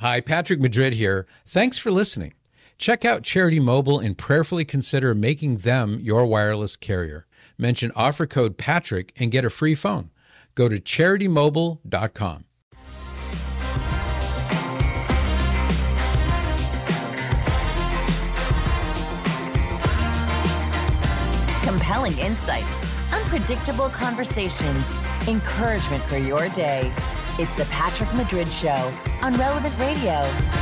Hi, Patrick Madrid here. Thanks for listening. Check out Charity Mobile and prayerfully consider making them your wireless carrier. Mention offer code Patrick and get a free phone. Go to CharityMobile.com. Compelling insights, unpredictable conversations, encouragement for your day. It's the Patrick Madrid Show on Relevant Radio.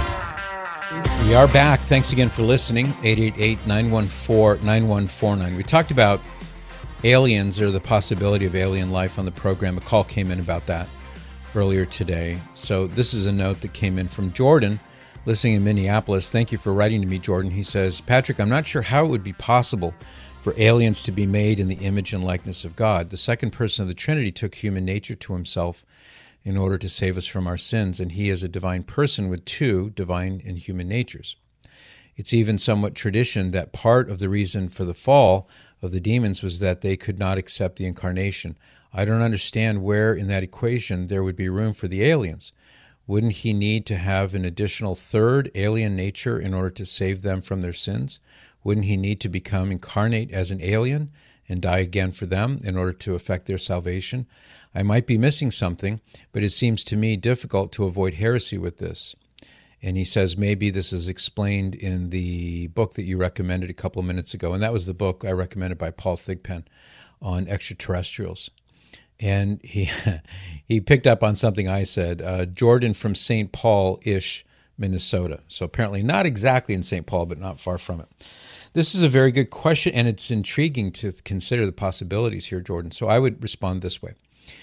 We are back. Thanks again for listening. 888-914-9149. We talked about aliens or the possibility of alien life on the program. A call came in about that earlier today. So this is a note that came in from Jordan, listening in Minneapolis. Thank you for writing to me, Jordan. He says, Patrick, I'm not sure how it would be possible for aliens to be made in the image and likeness of God. The second person of the Trinity took human nature to himself in order to save us from our sins, and he is a divine person with two divine and human natures. It's even somewhat tradition that part of the reason for the fall of the demons was that they could not accept the incarnation. I don't understand where in that equation there would be room for the aliens. Wouldn't he need to have an additional third alien nature in order to save them from their sins? Wouldn't he need to become incarnate as an alien and die again for them in order to effect their salvation? I might be missing something, but it seems to me difficult to avoid heresy with this. And he says maybe this is explained in the book that you recommended a couple of minutes ago, and that was the book I recommended by Paul Thigpen on extraterrestrials. And he he picked up on something I said, Jordan from St. Paul-ish, Minnesota. So apparently not exactly in St. Paul, but not far from it. This is a very good question, and it's intriguing to consider the possibilities here, Jordan. So I would respond this way.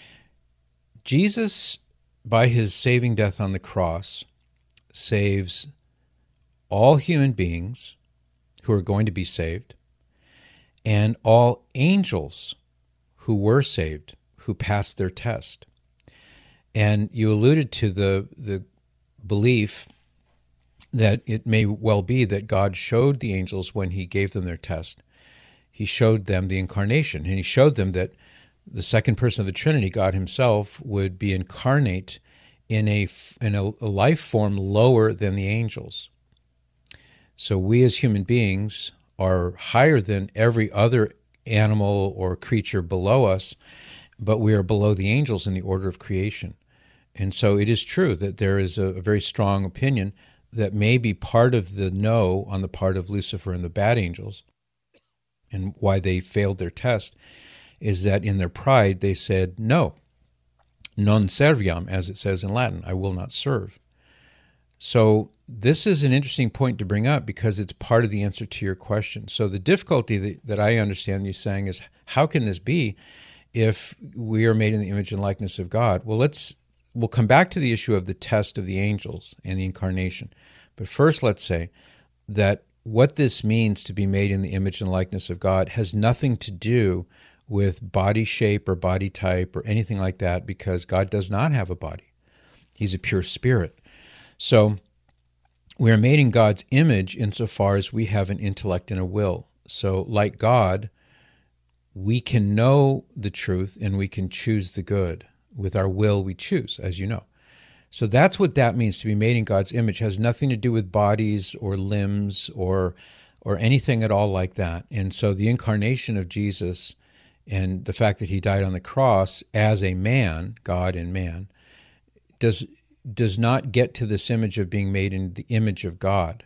Jesus, by his saving death on the cross, saves all human beings who are going to be saved and all angels who were saved, who passed their test. And you alluded to the belief that it may well be that God showed the angels when he gave them their test. He showed them the incarnation, and he showed them that the second person of the Trinity, God himself, would be incarnate in a life form lower than the angels. So we as human beings are higher than every other animal or creature below us, but we are below the angels in the order of creation. And so it is true that there is a very strong opinion that may be part of the no on the part of Lucifer and the bad angels, and why they failed their test, is that in their pride they said, no, non serviam, as it says in Latin, I will not serve. So this is an interesting point to bring up because it's part of the answer to your question. So the difficulty that I understand you saying is, how can this be if we are made in the image and likeness of God? Well, we'll come back to the issue of the test of the angels and the incarnation. But first, let's say that what this means to be made in the image and likeness of God has nothing to do with body shape or body type or anything like that, because God does not have a body. He's a pure spirit. So we are made in God's image insofar as we have an intellect and a will. So like God, we can know the truth and we can choose the good. With our will, we choose, as you know. So that's what that means, to be made in God's image. It has nothing to do with bodies or limbs or anything at all like that. And so the incarnation of Jesus and the fact that he died on the cross as a man, God and man, does not get to this image of being made in the image of God.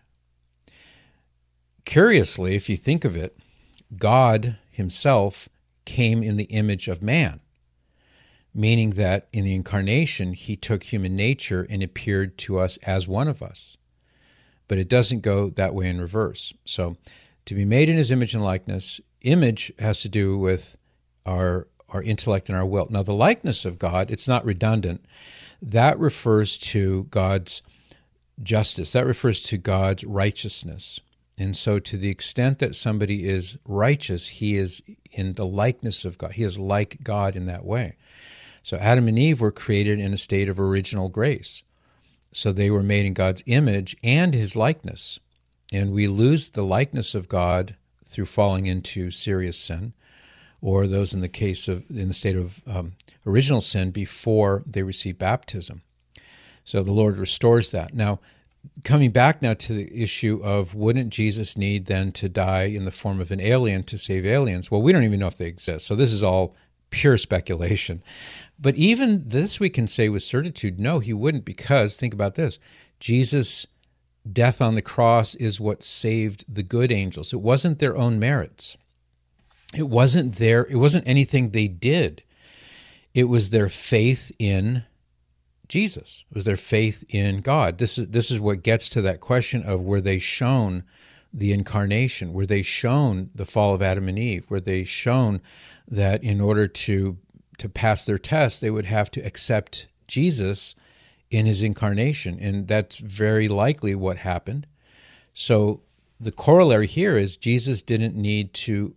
Curiously, if you think of it, God himself came in the image of man, meaning that in the incarnation, he took human nature and appeared to us as one of us. But it doesn't go that way in reverse. So to be made in his image and likeness, image has to do with our intellect and our will. Now, the likeness of God, it's not redundant. That refers to God's justice. That refers to God's righteousness. And so to the extent that somebody is righteous, he is in the likeness of God. He is like God in that way. So Adam and Eve were created in a state of original grace. So they were made in God's image and his likeness. And we lose the likeness of God through falling into serious sin, or those in the state of original sin before they receive baptism. So the Lord restores that. Now, coming back now to the issue of wouldn't Jesus need then to die in the form of an alien to save aliens? Well, we don't even know if they exist. So this is all pure speculation. But even this we can say with certitude, no, he wouldn't, because think about this. Jesus' death on the cross is what saved the good angels. It wasn't their own merits. It wasn't anything they did. It was their faith in Jesus. It was their faith in God. This is what gets to that question of, were they shown the incarnation? Were they shown the fall of Adam and Eve? Were they shown that in order to pass their test, they would have to accept Jesus in his incarnation? And that's very likely what happened. So the corollary here is Jesus didn't need to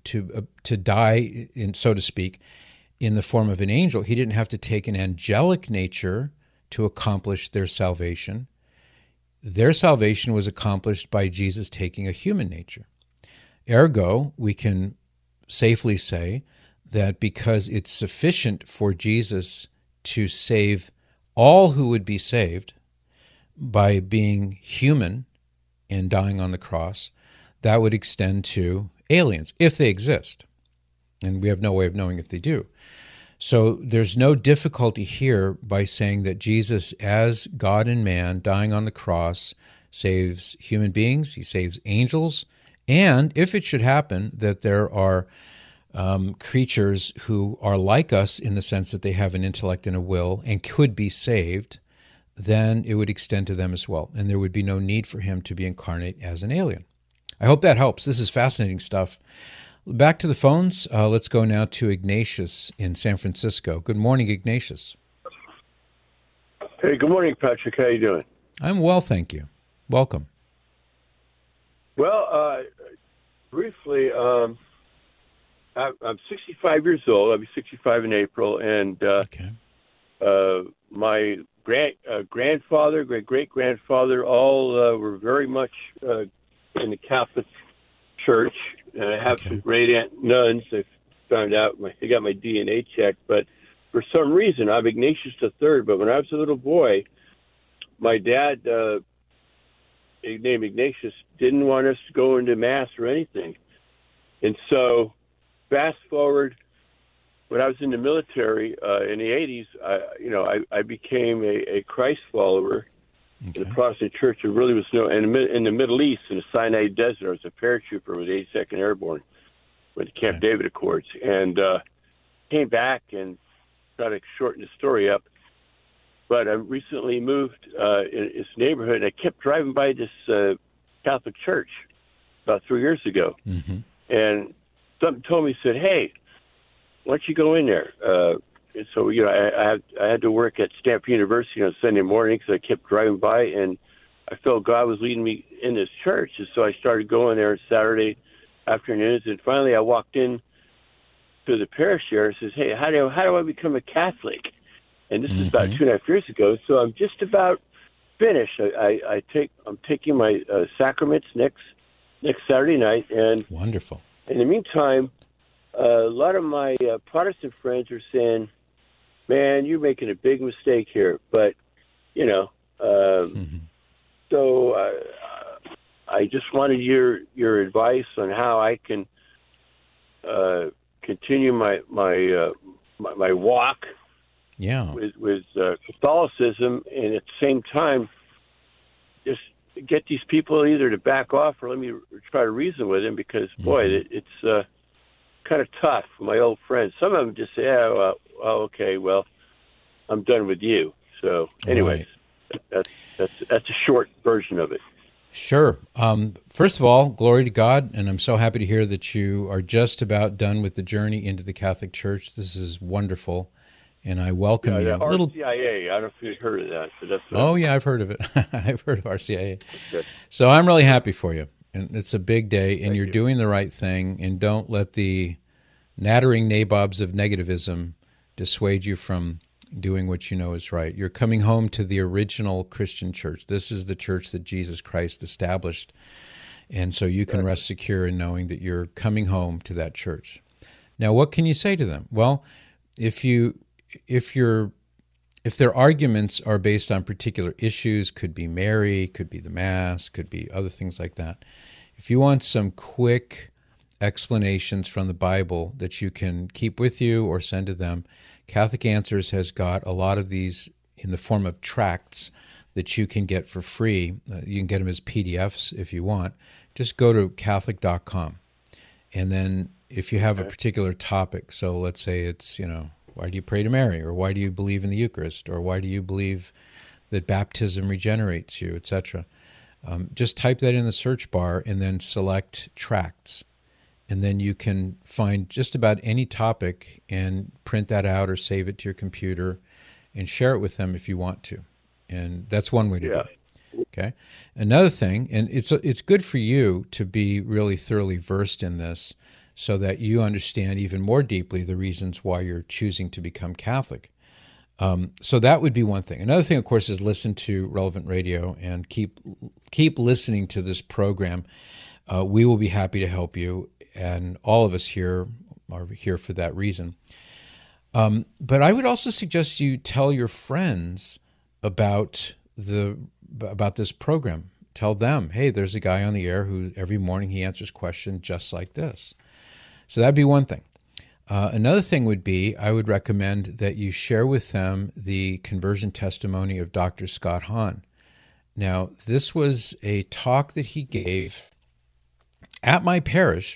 die, so to speak, in the form of an angel. He didn't have to take an angelic nature to accomplish their salvation. Their salvation was accomplished by Jesus taking a human nature. Ergo, we can safely say that because it's sufficient for Jesus to save all who would be saved by being human and dying on the cross, that would extend to aliens, if they exist. And we have no way of knowing if they do. So there's no difficulty here by saying that Jesus, as God and man, dying on the cross, saves human beings, he saves angels, and if it should happen that there are creatures who are like us in the sense that they have an intellect and a will and could be saved, then it would extend to them as well, and there would be no need for him to be incarnate as an alien. I hope that helps. This is fascinating stuff. Back to the phones. Let's go now to Ignatius in San Francisco. Good morning, Ignatius. Hey, good morning, Patrick. How you doing? I'm well, thank you. Welcome. Well, briefly, I'm 65 years old. I'll be 65 in April, and my grandfather, great-grandfather, all were very much in the Catholic Church. And I have some great-aunt nuns. I found out they got my DNA checked, but for some reason, I'm Ignatius III. But when I was a little boy, my dad, named Ignatius, didn't want us to go into Mass or anything. And so, fast forward, when I was in the military in the 80s, I became a Christ follower. Okay. The Protestant Church. There really was no, and in the Middle East, in the Sinai Desert, I was a paratrooper with the 82nd Airborne with the Camp David Accords, and came back and try to shorten the story up. But I recently moved in this neighborhood, and I kept driving by this Catholic church about 3 years ago, and something told me, said, "Hey, why don't you go in there?" And so, I had to work at Stanford University on Sunday morning because I kept driving by, and I felt God was leading me in this church. And so I started going there Saturday afternoons, and finally I walked in to the parish there and says, "Hey, how do I become a Catholic?" And this is about 2.5 years ago, so I'm just about finished. I'm taking my sacraments next Saturday night, and wonderful. In the meantime, a lot of my Protestant friends are saying, "Man, you're making a big mistake here." But, so I just wanted your advice on how I can continue my walk with Catholicism, and at the same time, just get these people either to back off or let me try to reason with them, because, boy, it's kind of tough for my old friends. Some of them just say, "Oh, okay, well, I'm done with you." So, anyways, that's a short version of it. Sure. First of all, glory to God, and I'm so happy to hear that you are just about done with the journey into the Catholic Church. This is wonderful, and I welcome you. RCIA, I don't know if you've heard of that. So I've heard of it. I've heard of RCIA. Good. So I'm really happy for you, and it's a big day, and you're doing the right thing, and don't let the nattering nabobs of negativism dissuade you from doing what you know is right. You're coming home to the original Christian church. This is the church that Jesus Christ established, and so you can rest secure in knowing that you're coming home to that church. Now, what can you say to them? Well, if you're if their arguments are based on particular issues, could be Mary, could be the Mass, could be other things like that. If you want some quick explanations from the Bible that you can keep with you or send to them, Catholic Answers has got a lot of these in the form of tracts that you can get for free. You can get them as PDFs if you want. Just go to Catholic.com. And then if you have a particular topic, so let's say it's, why do you pray to Mary? Or why do you believe in the Eucharist? Or why do you believe that baptism regenerates you, etc.? Just type that in the search bar and then select tracts. And then you can find just about any topic and print that out or save it to your computer and share it with them if you want to. And that's one way to do it. Okay. Another thing, and it's good for you to be really thoroughly versed in this so that you understand even more deeply the reasons why you're choosing to become Catholic. So that would be one thing. Another thing, of course, is listen to Relevant Radio and keep listening to this program. We will be happy to help you, and all of us here are here for that reason. But I would also suggest you tell your friends about this program. Tell them, hey, there's a guy on the air who every morning he answers questions just like this. So that'd be one thing. Another thing would be, I would recommend that you share with them the conversion testimony of Dr. Scott Hahn. Now, this was a talk that he gave at my parish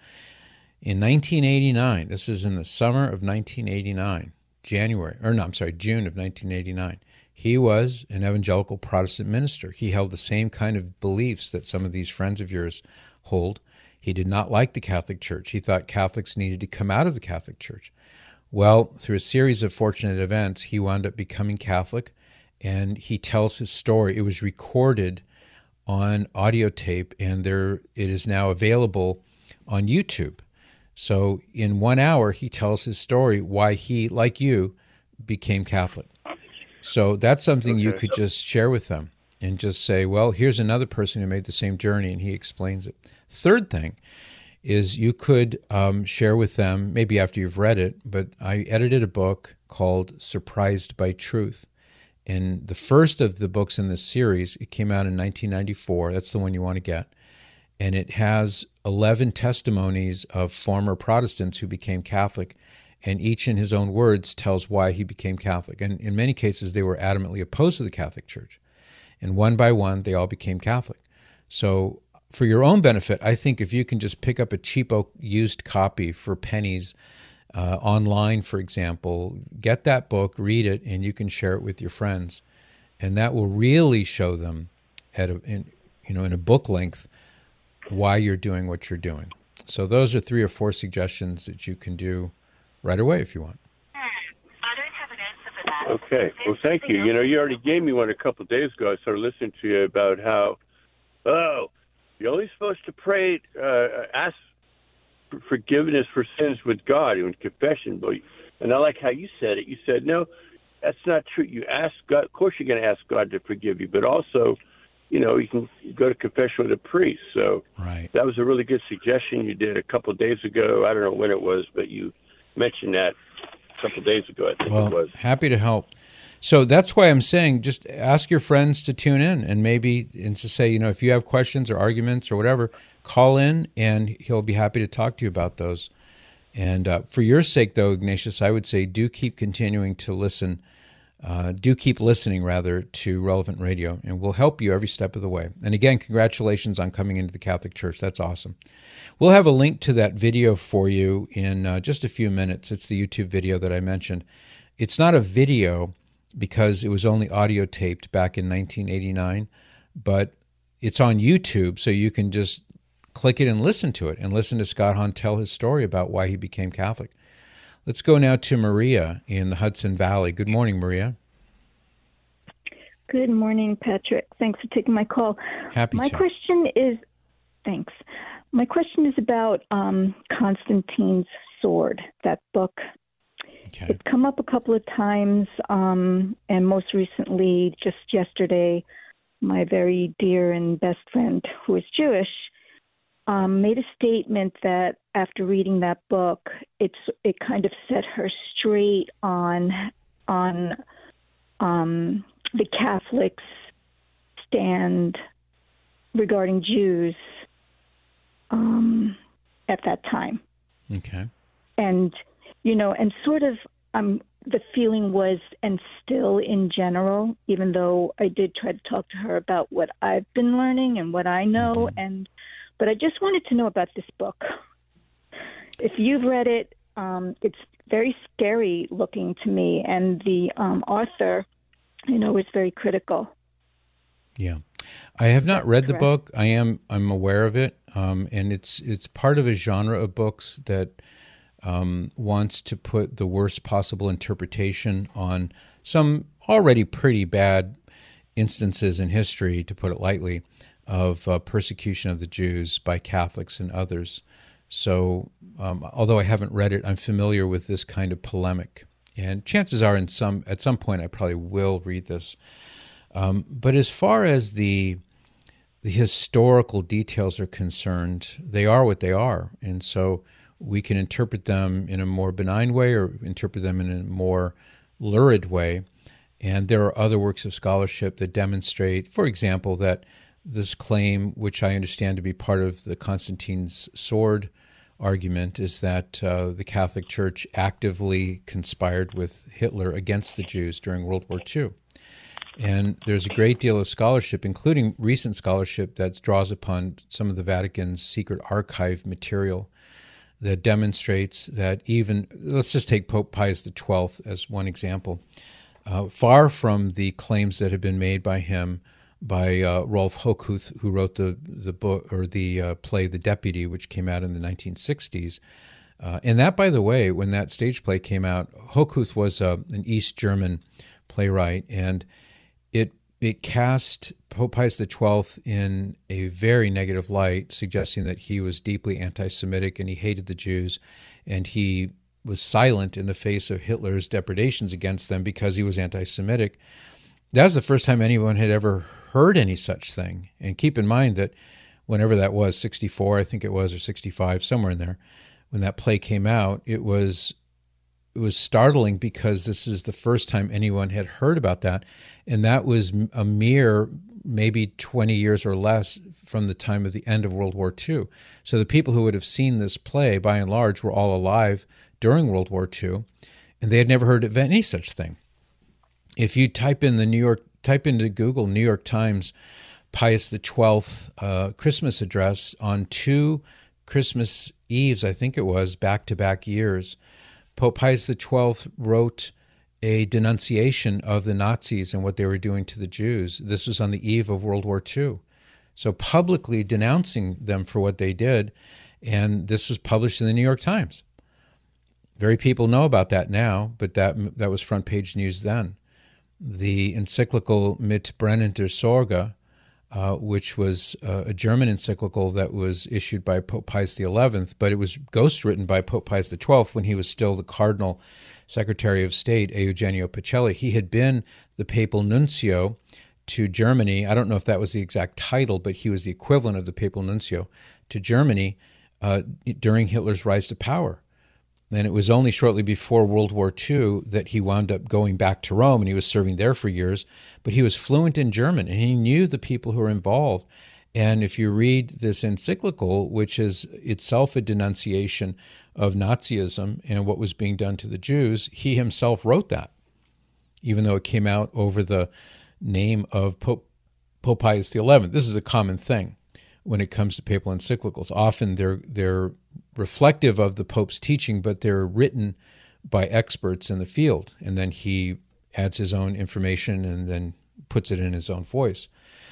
in 1989. This is in the summer of 1989, June of 1989. He was an evangelical Protestant minister. He held the same kind of beliefs that some of these friends of yours hold. He did not like the Catholic Church. He thought Catholics needed to come out of the Catholic Church. Well, through a series of fortunate events, he wound up becoming Catholic, and he tells his story. It was recorded on audio tape, and it is now available on YouTube. So in 1 hour, he tells his story, why he, like you, became Catholic. So that's something you could just share with them and just say, well, here's another person who made the same journey, and he explains it. Third thing is you could share with them, maybe after you've read it, but I edited a book called Surprised by Truth. And the first of the books in this series, it came out in 1994. That's the one you want to get. And it has 11 testimonies of former Protestants who became Catholic, and each in his own words tells why he became Catholic. And in many cases, they were adamantly opposed to the Catholic Church. And one by one, they all became Catholic. So for your own benefit, I think if you can just pick up a cheapo used copy for pennies online, for example, get that book, read it, and you can share it with your friends. And that will really show them in a book length why you're doing what you're doing. So those are 3 or 4 suggestions that you can do right away if you want. I don't have an answer for that. Okay. Well, thank you. You already gave me one a couple of days ago. I started listening to you about how, you're only supposed to pray, ask for forgiveness for sins with God in confession. And I like how you said it. You said, no, that's not true. You ask God. Of course, you're going to ask God to forgive you, but also, you can go to confession with a priest. So That was a really good suggestion you did a couple of days ago. I don't know when it was, but you mentioned that a couple of days ago, I think it was. Happy to help. So that's why I'm saying just ask your friends to tune in and to say, if you have questions or arguments or whatever, call in and he'll be happy to talk to you about those. And for your sake, though, Ignatius, I would say do keep continuing to listen. Do keep listening, rather, to Relevant Radio, and we'll help you every step of the way. And again, congratulations on coming into the Catholic Church. That's awesome. We'll have a link to that video for you in just a few minutes. It's the YouTube video that I mentioned. It's not a video because it was only audio taped back in 1989, but it's on YouTube, so you can just click it and listen to it and listen to Scott Hahn tell his story about why he became Catholic. Let's go now to Maria in the Hudson Valley. Good morning, Maria. Good morning, Patrick. Thanks for taking my call. Happy My to. question is, thanks. My question is about Constantine's Sword, that book. Okay. It's come up a couple of times, and most recently, just yesterday, my very dear and best friend, who is Jewish, made a statement that after reading that book, it kind of set her straight on the Catholics' stand regarding Jews at that time. Okay. And, and sort of the feeling was, and still in general, even though I did try to talk to her about what I've been learning and what I know, but I just wanted to know about this book. If you've read it, it's very scary looking to me, and the author, is very critical. Yeah. I have not read the book. I'm aware of it, and it's part of a genre of books that wants to put the worst possible interpretation on some already pretty bad instances in history, to put it lightly, of persecution of the Jews by Catholics and others. So, although I haven't read it, I'm familiar with this kind of polemic, and chances are, at some point, I probably will read this. But as far as the historical details are concerned, they are what they are, and so we can interpret them in a more benign way or interpret them in a more lurid way. And there are other works of scholarship that demonstrate, for example, that this claim, which I understand to be part of the Constantine's sword argument, is that the Catholic Church actively conspired with Hitler against the Jews during World War II. And there's a great deal of scholarship, including recent scholarship, that draws upon some of the Vatican's secret archive material that demonstrates that even, let's just take Pope Pius XII as one example, far from the claims that have been made by him by Rolf Hochhuth, who wrote the book or the play The Deputy, which came out in the 1960s. And that, by the way, when that stage play came out, Hochhuth was an East German playwright, and it cast Pope Pius XII in a very negative light, suggesting that he was deeply anti-Semitic and he hated the Jews, and he was silent in the face of Hitler's depredations against them because he was anti-Semitic. That was the first time anyone had ever heard any such thing. And keep in mind that whenever that was, 64, I think it was, or 65, somewhere in there, when that play came out, it was startling because this is the first time anyone had heard about that. And that was a mere maybe 20 years or less from the time of the end of World War II. So the people who would have seen this play, by and large, were all alive during World War II, and they had never heard of any such thing. If you type into Google New York Times Pius XII Christmas address on 2 Christmas Eves, I think it was, back-to-back years, Pope Pius XII wrote a denunciation of the Nazis and what they were doing to the Jews. This was on the eve of World War II. So publicly denouncing them for what they did, and this was published in the New York Times. Very people know about that now, but that was front page news then. The encyclical Mit brennender Sorge, which was a German encyclical that was issued by Pope Pius XI, but it was ghostwritten by Pope Pius XII when he was still the Cardinal Secretary of State, Eugenio Pacelli. He had been the papal nuncio to Germany. I don't know if that was the exact title, but he was the equivalent of the papal nuncio to Germany during Hitler's rise to power. And it was only shortly before World War II that he wound up going back to Rome, and he was serving there for years. But he was fluent in German, and he knew the people who were involved. And if you read this encyclical, which is itself a denunciation of Nazism and what was being done to the Jews, he himself wrote that, even though it came out over the name of Pope Pius XI. This is a common thing when it comes to papal encyclicals. Often they're reflective of the Pope's teaching, but they're written by experts in the field, and then he adds his own information and then puts it in his own voice.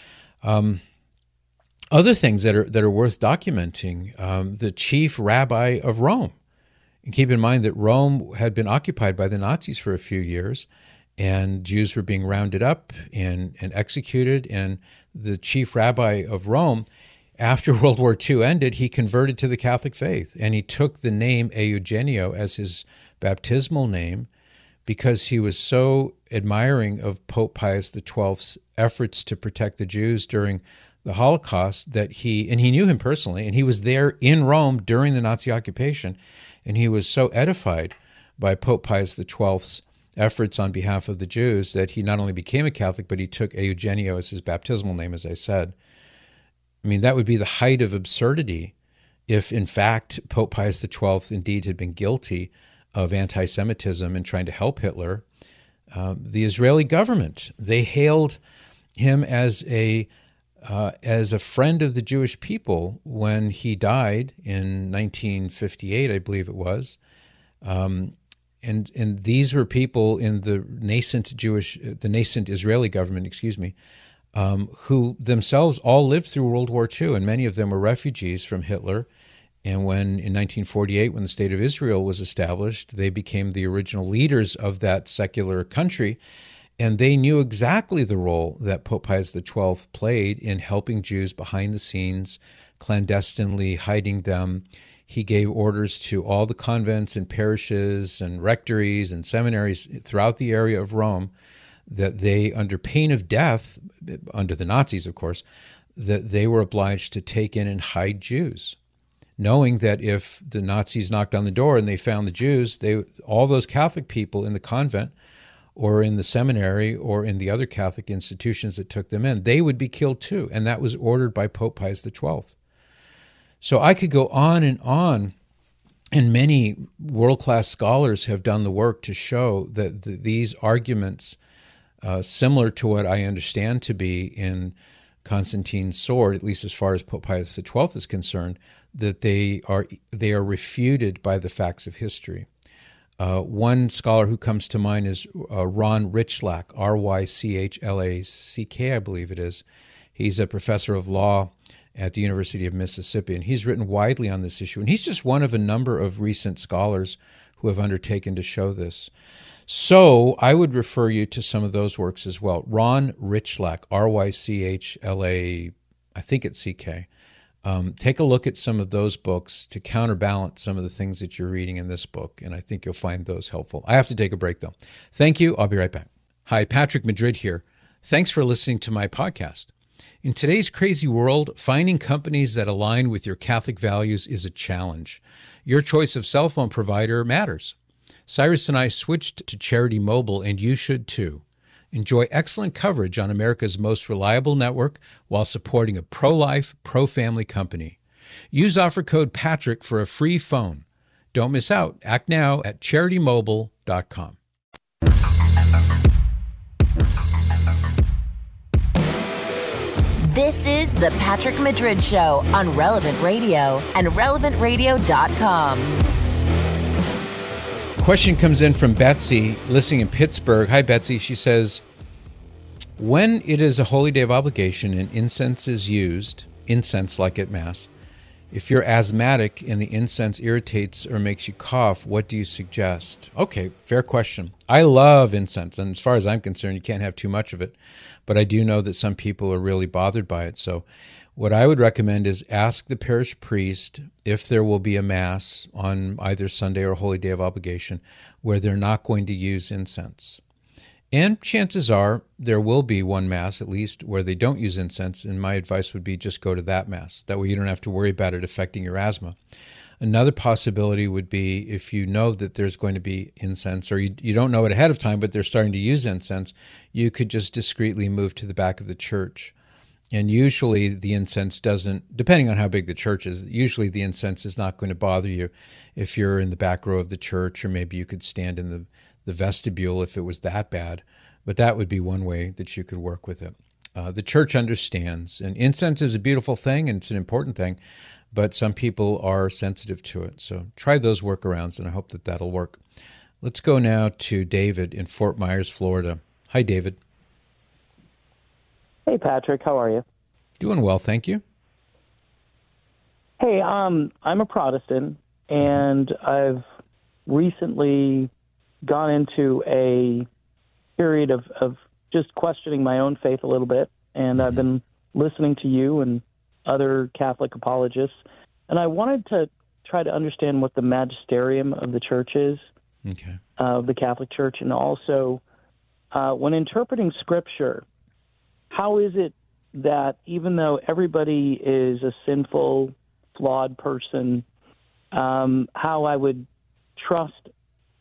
Other things that are worth documenting, the chief rabbi of Rome. And keep in mind that Rome had been occupied by the Nazis for a few years, and Jews were being rounded up and executed, and the chief rabbi of Rome, after World War II ended, he converted to the Catholic faith, and he took the name Eugenio as his baptismal name because he was so admiring of Pope Pius XII's efforts to protect the Jews during the Holocaust that he knew him personally, and he was there in Rome during the Nazi occupation, and he was so edified by Pope Pius XII's efforts on behalf of the Jews that he not only became a Catholic, but he took Eugenio as his baptismal name, as I said. I mean, that would be the height of absurdity if, in fact, Pope Pius XII indeed had been guilty of anti-Semitism and trying to help Hitler. The Israeli government, they hailed him as a friend of the Jewish people when he died in 1958, I believe it was. And these were people in the nascent Israeli government, who themselves all lived through World War II, and many of them were refugees from Hitler. And when, in 1948, when the State of Israel was established, they became the original leaders of that secular country, and they knew exactly the role that Pope Pius XII played in helping Jews behind the scenes, clandestinely hiding them. He gave orders to all the convents and parishes and rectories and seminaries throughout the area of Rome that they, under pain of death, under the Nazis, of course, that they were obliged to take in and hide Jews, knowing that if the Nazis knocked on the door and they found the Jews, all those Catholic people in the convent or in the seminary or in the other Catholic institutions that took them in, they would be killed too. And that was ordered by Pope Pius XII. So I could go on, and many world-class scholars have done the work to show that these arguments, similar to what I understand to be in Constantine's sword, at least as far as Pope Pius XII is concerned, that they are refuted by the facts of history. One scholar who comes to mind is Ron Rychlak, Rychlack, I believe it is. He's a professor of law at the University of Mississippi, and he's written widely on this issue. And he's just one of a number of recent scholars who have undertaken to show this. So I would refer you to some of those works as well. Ron Rychlak, Rychlack, I think it's CK. Take a look at some of those books to counterbalance some of the things that you're reading in this book, and I think you'll find those helpful. I have to take a break, though. Thank you. I'll be right back. Hi, Patrick Madrid here. Thanks for listening to my podcast. In today's crazy world, finding companies that align with your Catholic values is a challenge. Your choice of cell phone provider matters. Cyrus and I switched to Charity Mobile, and you should too. Enjoy excellent coverage on America's most reliable network while supporting a pro-life, pro-family company. Use offer code Patrick for a free phone. Don't miss out. Act now at CharityMobile.com. This is the Patrick Madrid Show on Relevant Radio and RelevantRadio.com. Question comes in from Betsy, listening in Pittsburgh. Hi, Betsy. She says, when it is a holy day of obligation and incense is used, incense like at Mass, if you're asthmatic and the incense irritates or makes you cough, what do you suggest? Okay, fair question. I love incense, and as far as I'm concerned, you can't have too much of it, but I do know that some people are really bothered by it. So what I would recommend is ask the parish priest if there will be a Mass on either Sunday or Holy Day of Obligation where they're not going to use incense. And chances are there will be one Mass, at least, where they don't use incense, and my advice would be just go to that Mass. That way you don't have to worry about it affecting your asthma. Another possibility would be if you know that there's going to be incense, or you don't know it ahead of time, but they're starting to use incense, you could just discreetly move to the back of the church. And usually the incense doesn't, depending on how big the church is, usually the incense is not going to bother you if you're in the back row of the church, or maybe you could stand in the vestibule if it was that bad. But that would be one way that you could work with it. The church understands, and incense is a beautiful thing and it's an important thing, but some people are sensitive to it. So try those workarounds, and I hope that that'll work. Let's go now to David in Fort Myers, Florida. Hi, David. Hey, Patrick. How are you? Doing well, thank you. Hey, I'm a Protestant, and I've recently gone into a period of just questioning my own faith a little bit, and I've been listening to you and other Catholic apologists, and I wanted to try to understand what the magisterium of the church is, of the Catholic Church, and also when interpreting Scripture, how is it that even though everybody is a sinful, flawed person, how I would trust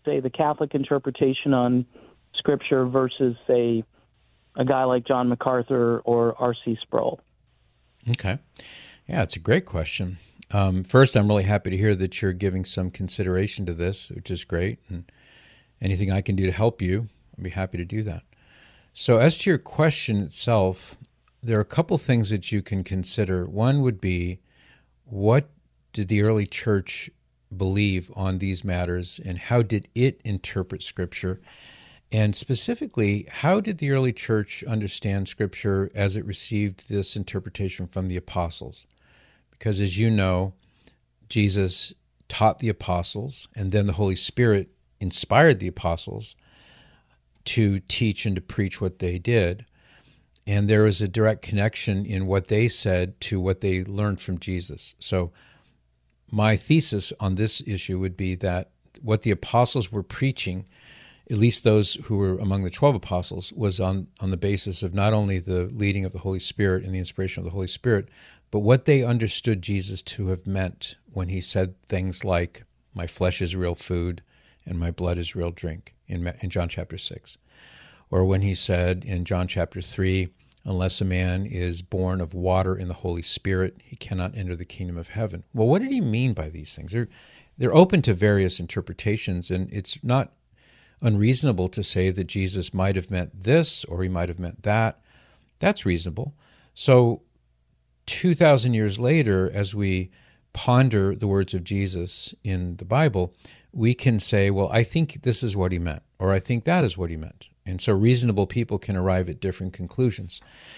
say, the Catholic interpretation on Scripture versus, say, a guy like John MacArthur or R.C. Sproul? Okay. Yeah, it's a great question. First, I'm really happy to hear that you're giving some consideration to this, which is great. And anything I can do to help you, I'd be happy to do that. So as to your question itself, there are a couple things that you can consider. One would be, what did the early church believe on these matters, and how did it interpret Scripture? And specifically, how did the early church understand Scripture as it received this interpretation from the apostles? Because as you know, Jesus taught the apostles, and then the Holy Spirit inspired the apostles to teach and to preach what they did. And there is a direct connection in what they said to what they learned from Jesus. So my thesis on this issue would be that what the apostles were preaching, at least those who were among the 12 apostles, was on the basis of not only the leading of the Holy Spirit and the inspiration of the Holy Spirit, but what they understood Jesus to have meant when he said things like, my flesh is real food and my blood is real drink, in John chapter 6. Or when he said in John chapter 3, unless a man is born of water and the Holy Spirit, he cannot enter the kingdom of heaven. Well, what did he mean by these things? They're open to various interpretations, and it's not unreasonable to say that Jesus might have meant this or he might have meant that. That's reasonable. So 2,000 years later, as we ponder the words of Jesus in the Bible, we can say, well, I think this is what he meant, or I think that is what he meant. And so reasonable people can arrive at different conclusions.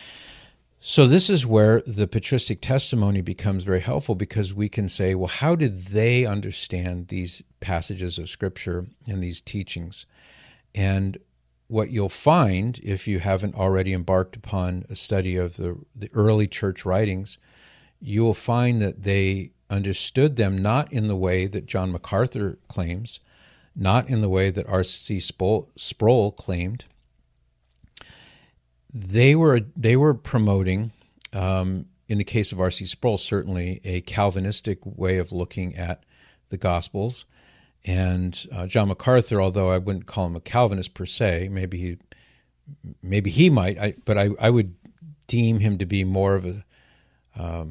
So this is where the patristic testimony becomes very helpful, because we can say, well, how did they understand these passages of Scripture and these teachings? And what you'll find, if you haven't already embarked upon a study of the early church writings, you will find that they understood them not in the way that John MacArthur claims, not in the way that R.C. Sproul claimed. They were promoting, in the case of R.C. Sproul, certainly a Calvinistic way of looking at the Gospels. And John MacArthur, although I wouldn't call him a Calvinist per se, maybe he might, but I would deem him to be more of a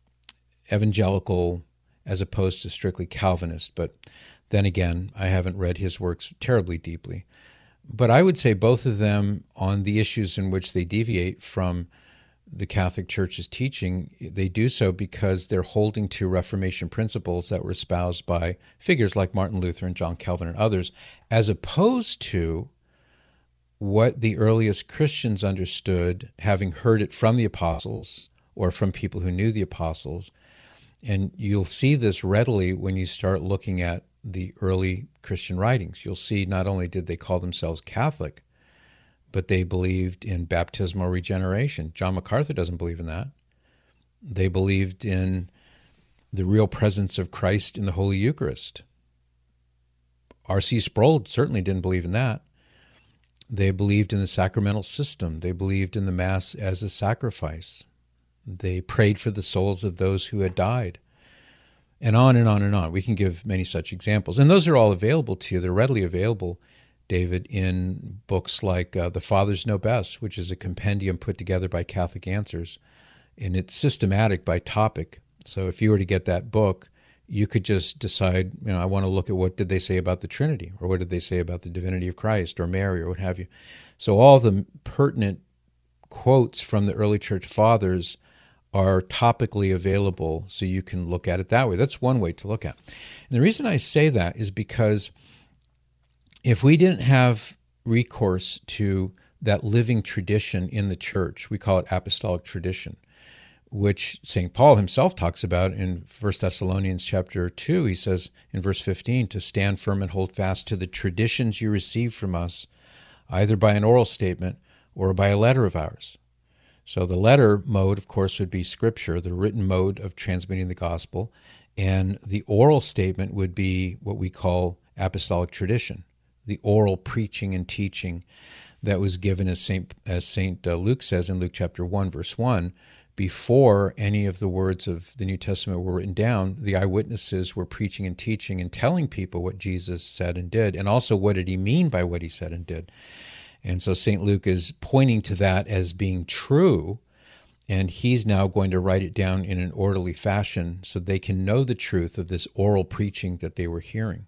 evangelical as opposed to strictly Calvinist. But then again, I haven't read his works terribly deeply. But I would say both of them, on the issues in which they deviate from the Catholic Church's teaching, they do so because they're holding to Reformation principles that were espoused by figures like Martin Luther and John Calvin and others, as opposed to what the earliest Christians understood, having heard it from the apostles or from people who knew the apostles. And you'll see this readily when you start looking at the early Christian writings. You'll see not only did they call themselves Catholic, but they believed in baptismal regeneration. John MacArthur doesn't believe in that. They believed in the real presence of Christ in the Holy Eucharist. R.C. Sproul certainly didn't believe in that. They believed in the sacramental system. They believed in the Mass as a sacrifice. They prayed for the souls of those who had died. And on and on and on. We can give many such examples. And those are all available to you. They're readily available, David, in books like The Fathers Know Best, which is a compendium put together by Catholic Answers. And it's systematic by topic. So if you were to get that book, you could just decide, I want to look at what did they say about the Trinity, or what did they say about the divinity of Christ or Mary or what have you. So all the pertinent quotes from the early church fathers are topically available, so you can look at it that way. That's one way to look at it. And the reason I say that is because if we didn't have recourse to that living tradition in the church, we call it apostolic tradition, which St. Paul himself talks about in 1 Thessalonians chapter 2. He says in verse 15, to stand firm and hold fast to the traditions you received from us, either by an oral statement or by a letter of ours. So the letter mode, of course, would be Scripture, the written mode of transmitting the gospel, and the oral statement would be what we call apostolic tradition, the oral preaching and teaching that was given, as Saint Luke says in Luke chapter 1, verse 1, before any of the words of the New Testament were written down, the eyewitnesses were preaching and teaching and telling people what Jesus said and did, and also what did he mean by what he said and did. And so St. Luke is pointing to that as being true, and he's now going to write it down in an orderly fashion so they can know the truth of this oral preaching that they were hearing.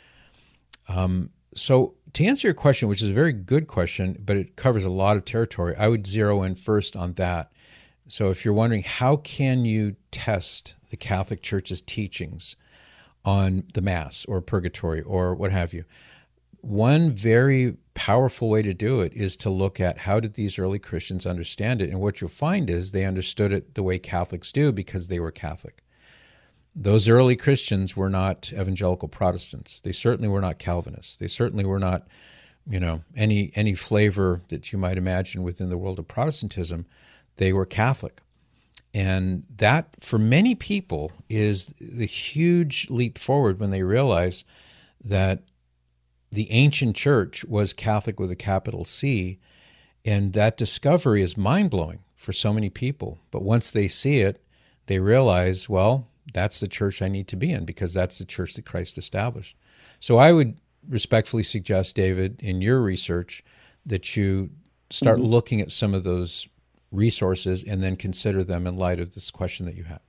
So to answer your question, which is a very good question, but it covers a lot of territory, I would zero in first on that. So if you're wondering, how can you test the Catholic Church's teachings on the Mass or purgatory or what have you? One very powerful way to do it is to look at how did these early Christians understand it. And what you'll find is they understood it the way Catholics do because they were Catholic. Those early Christians were not evangelical Protestants. They certainly were not Calvinists. They certainly were not, any flavor that you might imagine within the world of Protestantism. They were Catholic. And that, for many people, is the huge leap forward when they realize that the ancient church was Catholic with a capital C, and that discovery is mind-blowing for so many people. But once they see it, they realize, well, that's the church I need to be in because that's the church that Christ established. So I would respectfully suggest, David, in your research, that you start looking at some of those resources and then consider them in light of this question that you have.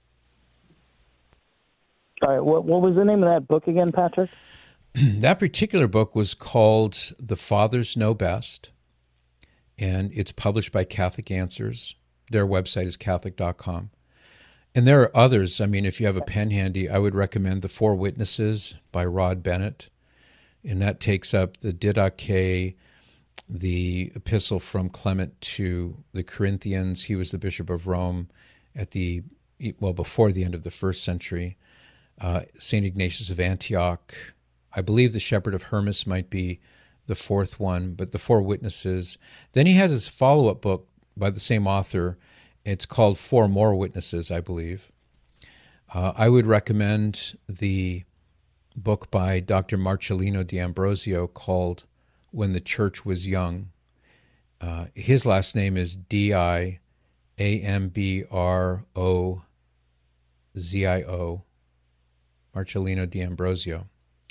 All right. What was the name of that book again, Patrick? That particular book was called The Fathers Know Best, and it's published by Catholic Answers. Their website is Catholic.com. And there are others. I mean, if you have a pen handy, I would recommend The Four Witnesses by Rod Bennett. And that takes up the Didache, the epistle from Clement to the Corinthians. He was the Bishop of Rome before the end of the first century. St. Ignatius of Antioch. I believe the Shepherd of Hermas might be the fourth one, but The Four Witnesses. Then he has his follow-up book by the same author. It's called Four More Witnesses, I believe. I would recommend the book by Dr. Marcellino D'Ambrosio called When the Church Was Young. His last name is Diambrozio, Marcellino D'Ambrosio.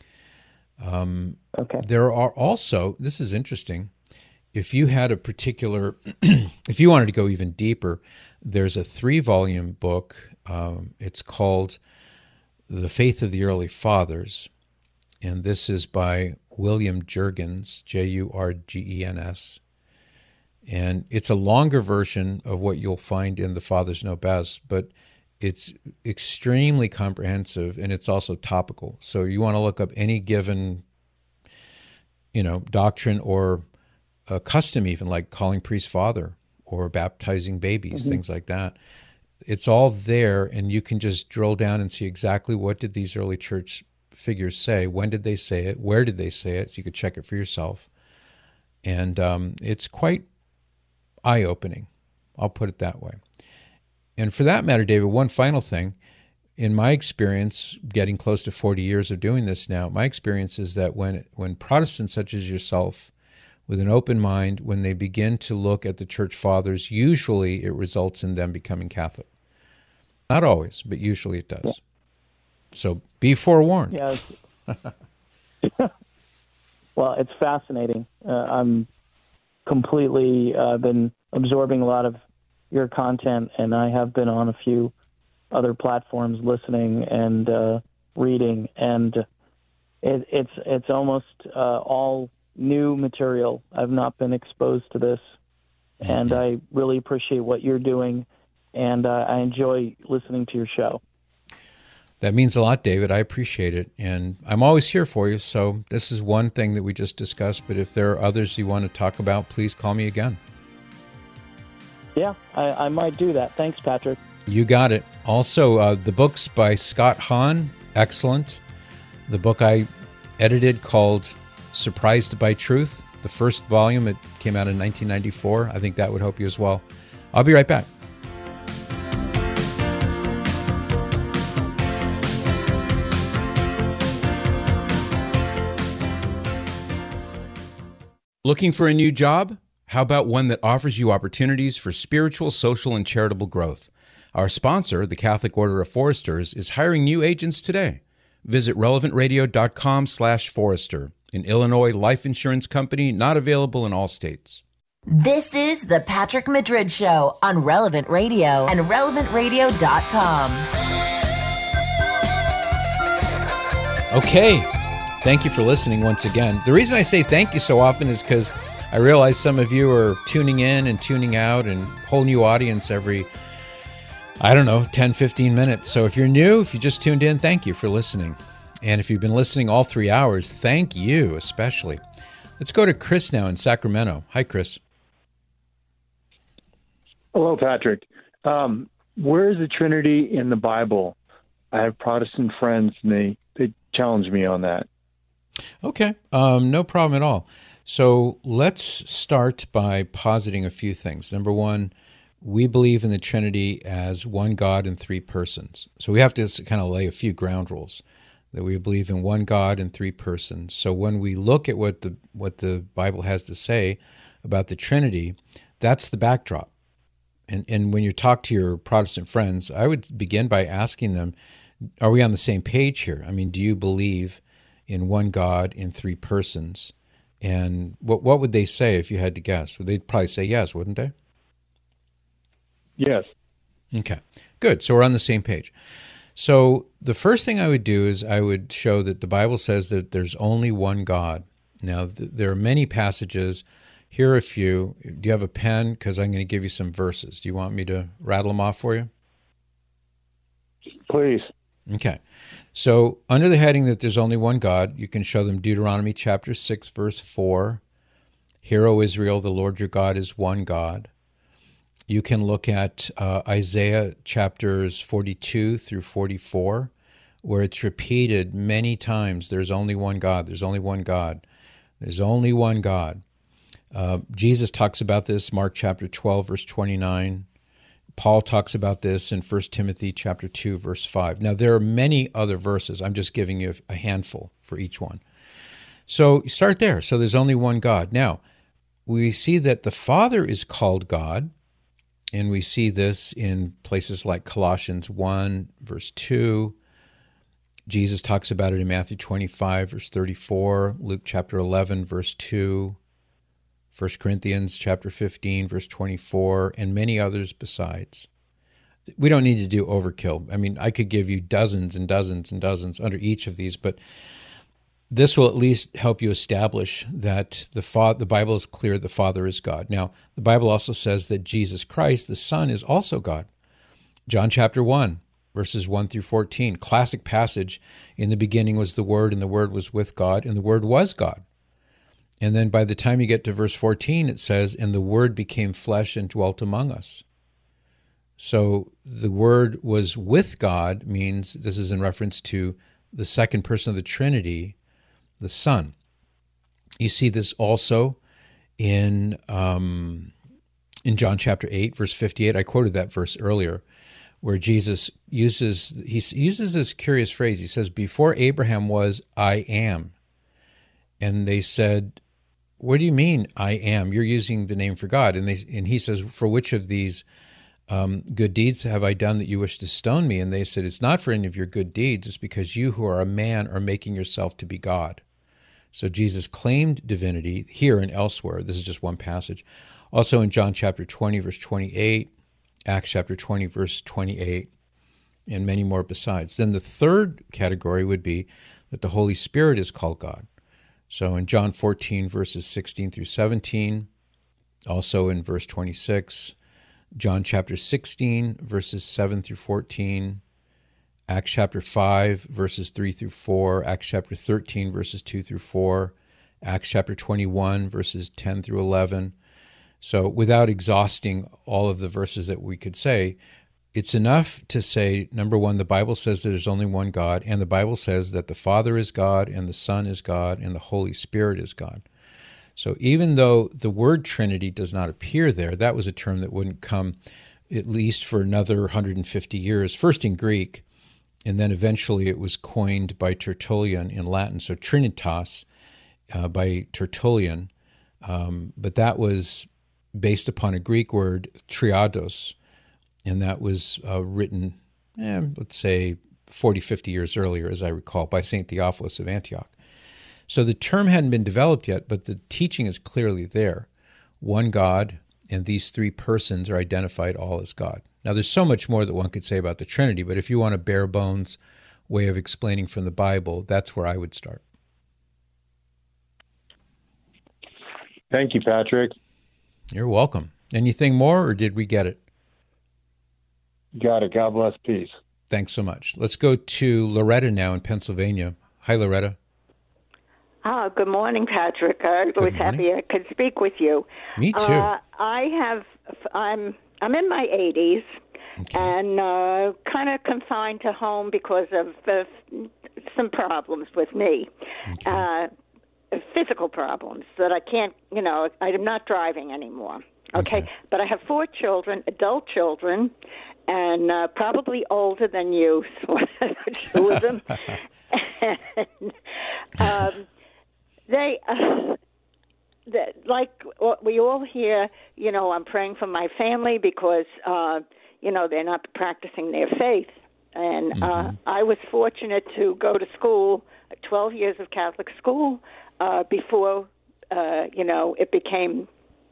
Okay. There are also, this is interesting, if you had a particular, if you wanted to go even deeper, there's a 3-volume book. It's called The Faith of the Early Fathers, and this is by William Jurgens, Jurgens, and it's a longer version of what you'll find in The Fathers Know Best, but it's extremely comprehensive, and it's also topical. So you want to look up any given, doctrine or a custom, even like calling priests father or baptizing babies, things like that. It's all there, and you can just drill down and see exactly what did these early church figures say, when did they say it, where did they say it, so you could check it for yourself. And it's quite eye-opening. I'll put it that way. And for that matter, David, one final thing. In my experience, getting close to 40 years of doing this now, my experience is that when Protestants such as yourself, with an open mind, when they begin to look at the church fathers, usually it results in them becoming Catholic. Not always, but usually it does. Yeah. So be forewarned. Yeah. Well, it's fascinating. I'm completely been absorbing a lot of your content, and I have been on a few other platforms listening and reading, and it's almost all new material. I've not been exposed to this, and I really appreciate what you're doing, and I enjoy listening to your show. That means a lot, David. I appreciate it, and I'm always here for you. So this is one thing that we just discussed, but if there are others you want to talk about, please call me again. Yeah, I might do that. Thanks, Patrick. You got it. Also, the books by Scott Hahn, excellent. The book I edited called Surprised by Truth, the first volume, it came out in 1994. I think that would help you as well. I'll be right back. Looking for a new job? How about one that offers you opportunities for spiritual, social, and charitable growth? Our sponsor, the Catholic Order of Foresters, is hiring new agents today. Visit relevantradio.com/forester, an Illinois life insurance company not available in all states. This is the Patrick Madrid Show on Relevant Radio and relevantradio.com. Okay, thank you for listening once again. The reason I say thank you so often is because I realize some of you are tuning in and tuning out and whole new audience every, 10, 15 minutes. So if you're new, if you just tuned in, thank you for listening. And if you've been listening all 3 hours, thank you especially. Let's go to Chris now in Sacramento. Hi, Chris. Hello, Patrick. Where is the Trinity in the Bible? I have Protestant friends, and they challenge me on that. Okay, no problem at all. So let's start by positing a few things. Number one, we believe in the Trinity as one God in 3 persons. So we have to kind of lay a few ground rules that we believe in one God in 3 persons. So when we look at what the Bible has to say about the Trinity, that's the backdrop. And when you talk to your Protestant friends, I would begin by asking them, are we on the same page here? I mean, do you believe in one God in 3 persons? And what would they say if you had to guess? They'd probably say yes, wouldn't they? Yes. Okay, good. So we're on the same page. So the first thing I would do is I would show that the Bible says that there's only one God. Now, there are many passages. Here are a few. Do you have a pen? Because I'm going to give you some verses. Do you want me to rattle them off for you? Please. Okay. So under the heading that there's only one God, you can show them Deuteronomy chapter 6, verse 4. Hear, O Israel, the Lord your God is one God. You can look at Isaiah chapters 42 through 44, where it's repeated many times, there's only one God, there's only one God, there's only one God. Jesus talks about this, Mark chapter 12, verse 29. Paul talks about this in 1 Timothy chapter 2, verse 5. Now, there are many other verses. I'm just giving you a handful for each one. So you start there. So there's only one God. Now, we see that the Father is called God, and we see this in places like Colossians 1, verse 2. Jesus talks about it in Matthew 25, verse 34, Luke chapter 11, verse 2. 1 Corinthians chapter 15, verse 24, and many others besides. We don't need to do overkill. I mean, I could give you dozens and dozens and dozens under each of these, but this will at least help you establish that the Bible is clear the Father is God. Now, the Bible also says that Jesus Christ, the Son, is also God. John chapter 1, verses 1 through 14, classic passage. In the beginning was the Word, and the Word was with God, and the Word was God. And then by the time you get to verse 14, it says, and the Word became flesh and dwelt among us. So the Word was with God means this is in reference to the second person of the Trinity, the Son. You see this also in John chapter 8, verse 58. I quoted that verse earlier, where Jesus uses this curious phrase. He says, before Abraham was, I am. And they said, what do you mean, I am? You're using the name for God. And he says, for which of these good deeds have I done that you wish to stone me? And they said, it's not for any of your good deeds. It's because you who are a man are making yourself to be God. So Jesus claimed divinity here and elsewhere. This is just one passage. Also in John chapter 20, verse 28, Acts chapter 20, verse 28, and many more besides. Then the third category would be that the Holy Spirit is called God. So in John 14, verses 16 through 17, also in verse 26, John chapter 16, verses 7 through 14, Acts chapter 5, verses 3 through 4, Acts chapter 13, verses 2 through 4, Acts chapter 21, verses 10 through 11. So without exhausting all of the verses that we could say, it's enough to say, number one, the Bible says that there's only one God, and the Bible says that the Father is God, and the Son is God, and the Holy Spirit is God. So even though the word Trinity does not appear there, that was a term that wouldn't come at least for another 150 years, first in Greek, and then eventually it was coined by Tertullian in Latin, so Trinitas by Tertullian, but that was based upon a Greek word, triados, and that was written, let's say, 40, 50 years earlier, as I recall, by St. Theophilus of Antioch. So the term hadn't been developed yet, but the teaching is clearly there. One God, and these three persons are identified all as God. Now, there's so much more that one could say about the Trinity, but if you want a bare bones way of explaining from the Bible, that's where I would start. Thank you, Patrick. You're welcome. Anything more, or did we get it? Got it. God bless. Peace. Thanks so much. Let's go to Loretta now in Pennsylvania. Hi, Loretta. Good morning, Patrick. I was happy I could speak with you. Me too. I'm in my 80s, and kind of confined to home because of some problems with me. Physical problems that I can't, I'm not driving anymore. Okay. But I have 4 children, adult children, and probably older than you, 2 of them. And, like we all hear, I'm praying for my family because, they're not practicing their faith. And I was fortunate to go to school, 12 years of Catholic school, before, it became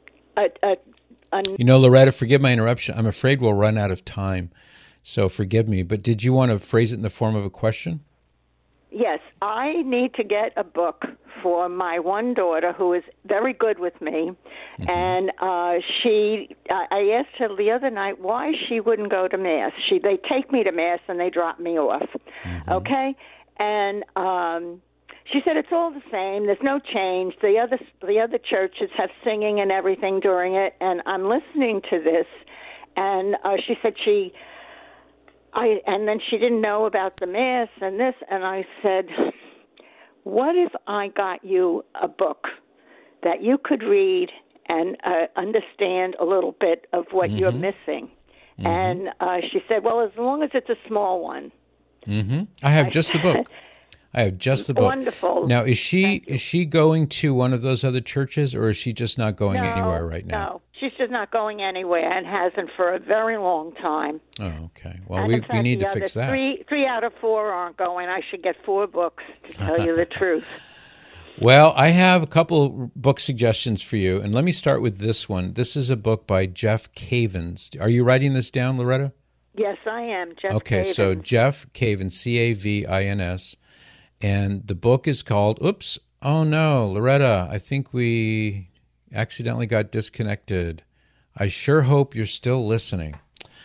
Loretta, forgive my interruption. I'm afraid we'll run out of time, so forgive me. But did you want to phrase it in the form of a question? Yes, I need to get a book for my one daughter who is very good with me, and I asked her the other night why she wouldn't go to Mass. They take me to Mass and they drop me off, okay? And she said it's all the same. There's no change. The other churches have singing and everything during it, and I'm listening to this, and she said and then she didn't know about the Mass and this, and I said, what if I got you a book that you could read and understand a little bit of what you're missing? And she said, well, as long as it's a small one. I have just the book. I have just the book. Wonderful. Now, is she going to one of those other churches, or is she just not going anywhere right now? No, she's just not going anywhere and hasn't for a very long time. Oh, okay. Well, we need to fix that. 3 out of 4 aren't going. I should get 4 books, to tell you the truth. Well, I have a couple book suggestions for you, and let me start with this one. This is a book by Jeff Cavins. Are you writing this down, Loretta? Yes, I am, Jeff Okay, Cavins. so Jeff Cavins, Cavins. And the book is called, Loretta, I think we accidentally got disconnected. I sure hope you're still listening.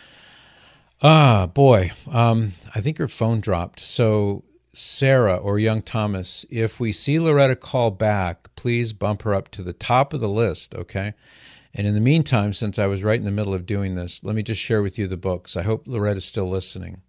Boy, I think her phone dropped. So Sarah or young Thomas, if we see Loretta call back, please bump her up to the top of the list, okay? And in the meantime, since I was right in the middle of doing this, let me just share with you the books. I hope Loretta's still listening.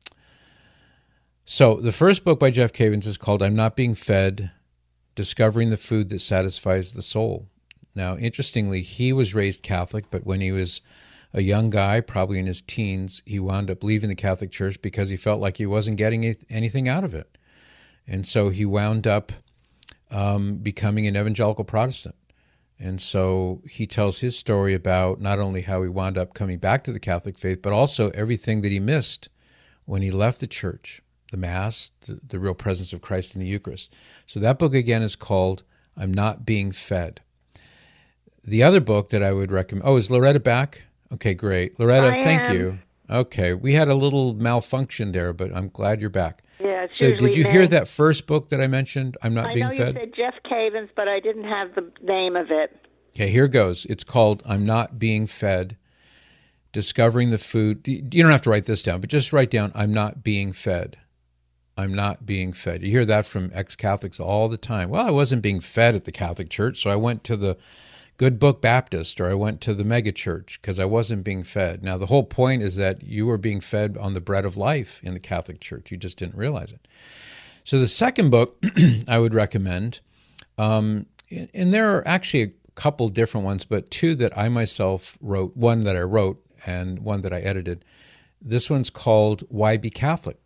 So the first book by Jeff Cavins is called I'm Not Being Fed, Discovering the Food That Satisfies the Soul. Now, interestingly, he was raised Catholic, but when he was a young guy, probably in his teens, he wound up leaving the Catholic Church because he felt like he wasn't getting anything out of it. And so he wound up becoming an evangelical Protestant. And so he tells his story about not only how he wound up coming back to the Catholic faith, but also everything that he missed when he left the church. The Mass, the real presence of Christ in the Eucharist. So that book, again, is called I'm Not Being Fed. The other book that I would recommend... Oh, is Loretta back? Okay, great. Loretta, thank you. Okay, we had a little malfunction there, but I'm glad you're back. Yeah, so did you hear that first book that I mentioned, I'm Not Being Fed? I know you said Jeff Cavins, but I didn't have the name of it. Okay, here goes. It's called I'm Not Being Fed, Discovering the Food... You don't have to write this down, but just write down I'm Not Being Fed. I'm not being fed. You hear that from ex-Catholics all the time. Well, I wasn't being fed at the Catholic Church, so I went to the Good Book Baptist or I went to the mega church because I wasn't being fed. Now, the whole point is that you were being fed on the bread of life in the Catholic Church. You just didn't realize it. So the second book I would recommend, and there are actually a couple different ones, but 2 that I myself wrote, one that I wrote and one that I edited. This one's called Why Be Catholic?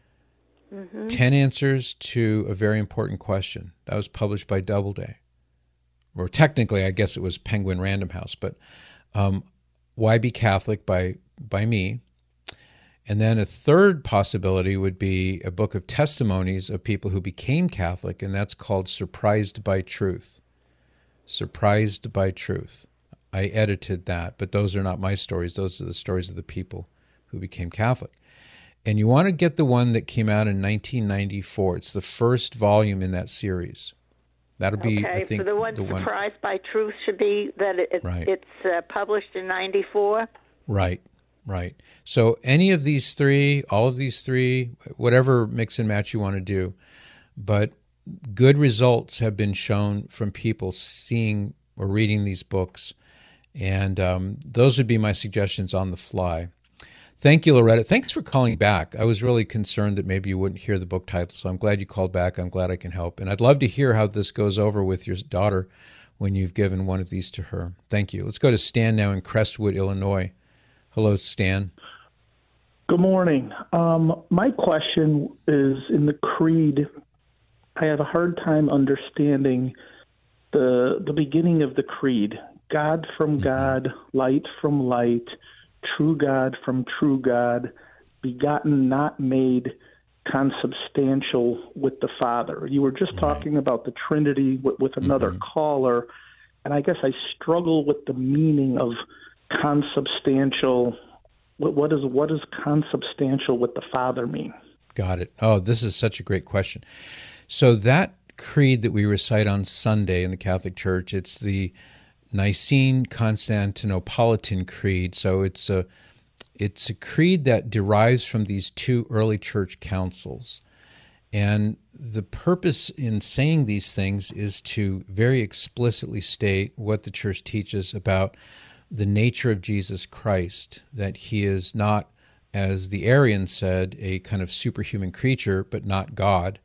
10 Answers to a Very Important Question. That was published by Doubleday. Or technically, I guess it was Penguin Random House. But Why Be Catholic by me. And then a third possibility would be a book of testimonies of people who became Catholic, and that's called Surprised by Truth. Surprised by Truth. I edited that, but those are not my stories. Those are the stories of the people who became Catholic. And you want to get the one that came out in 1994. It's the first volume in that series. That'll be, I think, so the one Surprised by Truth should be that it's published in 94? Right. So any of these three, all of these three, whatever mix and match you want to do, but good results have been shown from people seeing or reading these books, and those would be my suggestions on the fly. Thank you, Loretta. Thanks for calling back. I was really concerned that maybe you wouldn't hear the book title, so I'm glad you called back. I'm glad I can help, and I'd love to hear how this goes over with your daughter when you've given one of these to her. Thank you. Let's go to Stan now in Crestwood, Illinois. Hello, Stan. Good morning. My question is, in the Creed, I have a hard time understanding the beginning of the Creed. God from God, light from light, true God from true God, begotten, not made, consubstantial with the Father. You were just talking about the Trinity with another caller, and I guess I struggle with the meaning of consubstantial. What does consubstantial with the Father mean? Got it. Oh, this is such a great question. So that creed that we recite on Sunday in the Catholic Church, it's the Nicene-Constantinopolitan Creed. So it's a creed that derives from these two early church councils. And the purpose in saying these things is to very explicitly state what the church teaches about the nature of Jesus Christ, that he is not, as the Arians said, a kind of superhuman creature, but not God.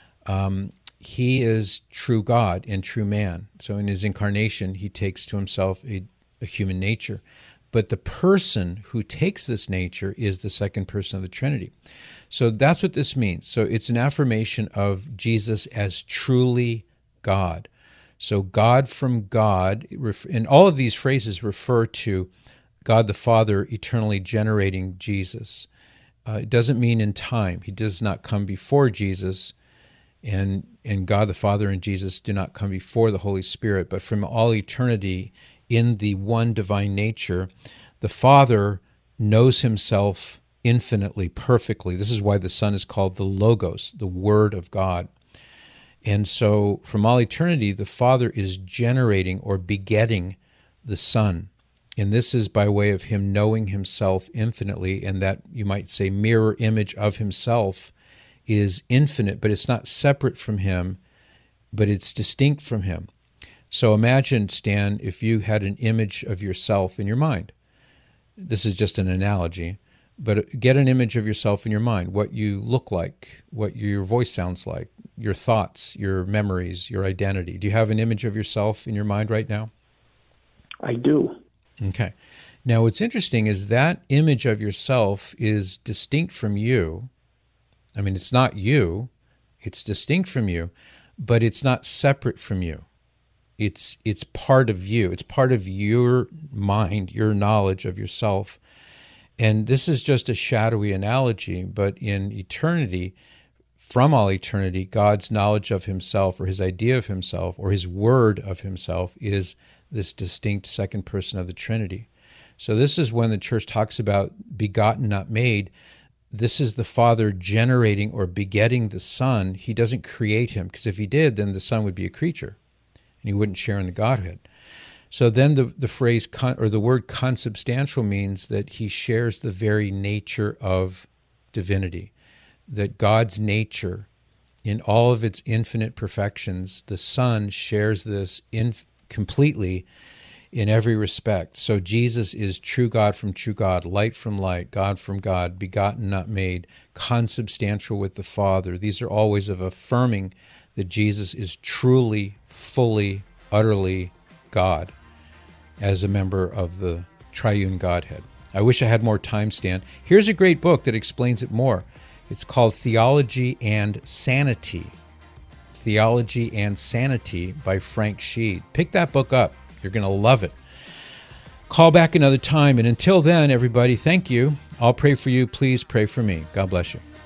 He is true God and true man. So in his incarnation, he takes to himself a human nature. But the person who takes this nature is the second person of the Trinity. So that's what this means. So it's an affirmation of Jesus as truly God. So God from God, and all of these phrases refer to God the Father eternally generating Jesus. It doesn't mean in time. He does not come before Jesus, and God the Father and Jesus do not come before the Holy Spirit, but from all eternity in the one divine nature, the Father knows himself infinitely, perfectly. This is why the Son is called the Logos, the Word of God. And so from all eternity, the Father is generating or begetting the Son. And this is by way of him knowing himself infinitely, and that, you might say, mirror image of himself is infinite, but it's not separate from him, but it's distinct from him. So imagine, Stan, if you had an image of yourself in your mind. This is just an analogy, but get an image of yourself in your mind, what you look like, what your voice sounds like, your thoughts, your memories, your identity. Do you have an image of yourself in your mind right now? I do. Okay. Now, what's interesting is that image of yourself is distinct from you. I mean, it's not you. It's distinct from you, but it's not separate from you. It's part of you. It's part of your mind, your knowledge of yourself. And this is just a shadowy analogy, but in eternity, from all eternity, God's knowledge of himself, or his idea of himself, or his word of himself, is this distinct second person of the Trinity. So this is when the church talks about begotten, not made. This is the Father generating or begetting the Son. He doesn't create him, because if he did, then the Son would be a creature, and he wouldn't share in the Godhead. So then the phrase, or the word consubstantial, means that he shares the very nature of divinity, that God's nature, in all of its infinite perfections, the Son shares this completely in every respect. So Jesus is true God from true God, light from light, God from God, begotten, not made, consubstantial with the Father. These are all ways of affirming that Jesus is truly, fully, utterly God as a member of the triune Godhead. I wish I had more time, Stan. Here's a great book that explains it more. It's called Theology and Sanity. Theology and Sanity by Frank Sheed. Pick that book up. You're going to love it. Call back another time. And until then, everybody, thank you. I'll pray for you. Please pray for me. God bless you.